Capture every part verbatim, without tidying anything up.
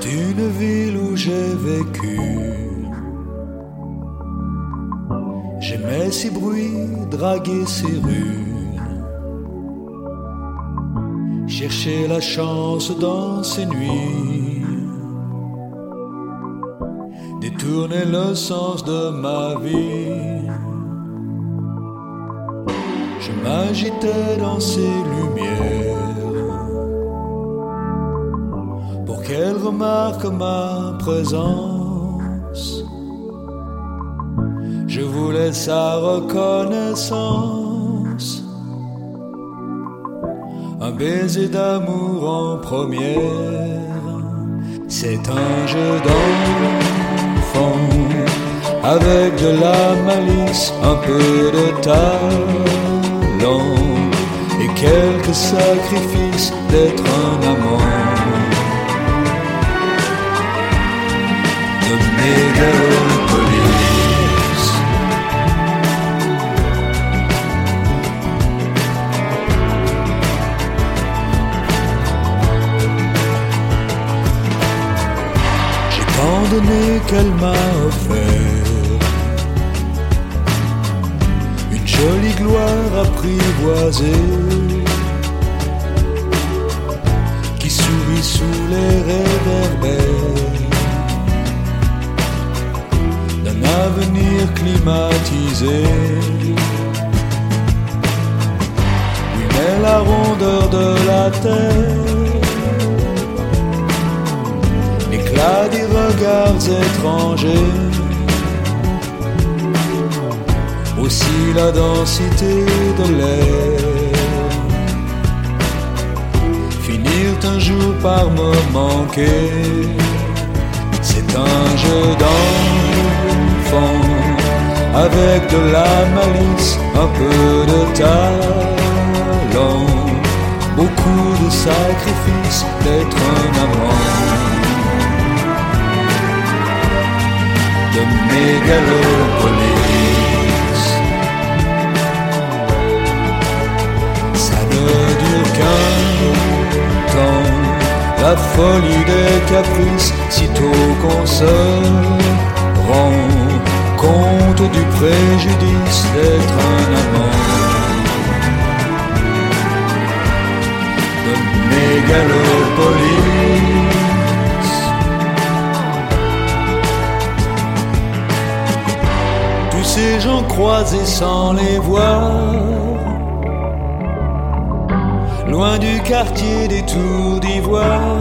une ville où j'ai vécu. J'aimais ces bruits, draguer ces rues, chercher la chance dans ces nuits, détourner le sens de ma vie. Je m'agitais dans ces lumières pour qu'elle remarque ma présence. Je voulais sa reconnaissance, un baiser d'amour en première. C'est un jeu d'enfant avec de la malice, un peu de talent et quelques sacrifices d'être un amant. De mégalopolis, j'ai tant donné qu'elle m'a offert une jolie gloire apprivoisée qui sourit sous les réverbères d'un avenir climatisé. Oui, mais la rondeur de la terre, l'éclat des regards étrangers, aussi la densité de l'air, finirent un jour par me manquer. C'est un jeu d'enfant avec de la malice, un peu de talent, beaucoup de sacrifices d'être un amant. De mégalopolis, ça ne dure qu'un temps, la folie des caprices, sitôt qu'on se rend compte du préjudice d'être un amant. De mégalopolis, tous ces gens croisés sans les voir, loin du quartier des Tours d'Ivoire,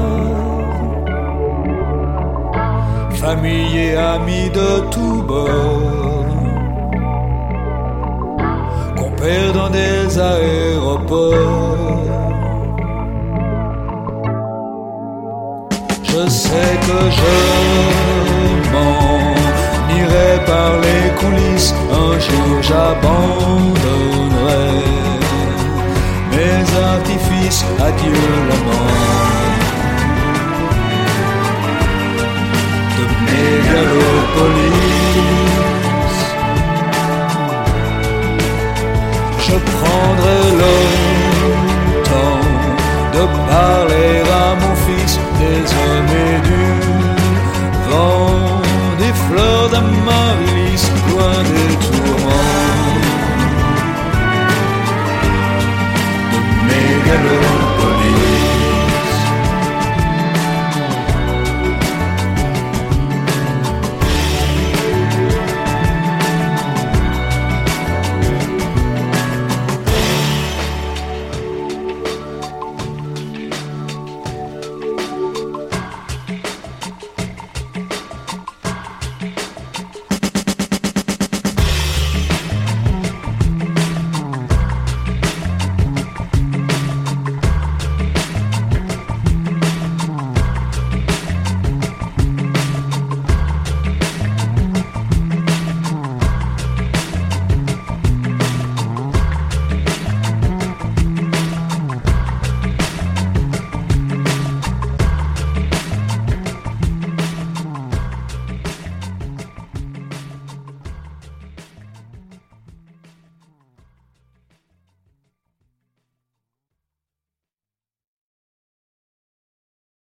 famille et amis de tous bords, qu'on perd dans des aéroports. Je sais que je m'en irai par les coulisses, un jour j'abandonnerai mes artifices, adieu l'amant. De mégalo